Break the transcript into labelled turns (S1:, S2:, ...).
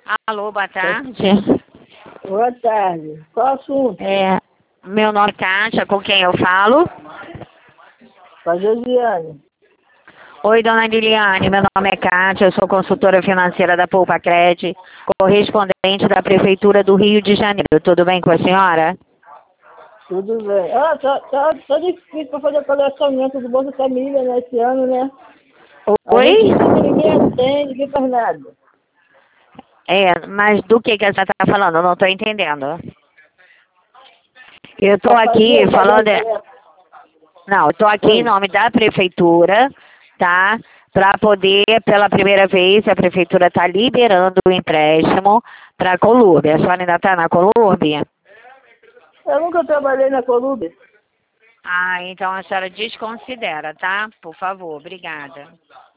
S1: Alô, boa tarde.
S2: Boa tarde. Qual o assunto?
S1: Meu nome é Kátia, com quem eu falo?
S2: Com a Josiane.
S1: Oi, dona Liliane, meu nome é Kátia, eu sou consultora financeira da Poupa Cred, correspondente da Prefeitura do Rio de Janeiro. Tudo bem com a senhora?
S2: Tudo bem. Tá difícil para fazer colecionamento do Bolsa Família nesse ano, né? A
S1: Oi?
S2: gente liga, ninguém atende, ninguém faz nada.
S1: Mas do que a senhora está falando? Eu não estou entendendo. Eu estou
S2: Para
S1: aqui
S2: fazer
S1: falando... Não, eu estou aqui em
S2: Oi.
S1: nome da Prefeitura, tá? Para poder, pela primeira vez, a Prefeitura está liberando o empréstimo para a Colúmbia. A senhora ainda está na Colúmbia?
S2: Eu nunca trabalhei na Colômbia.
S1: Ah, então a senhora desconsidera, tá? Por favor, obrigada.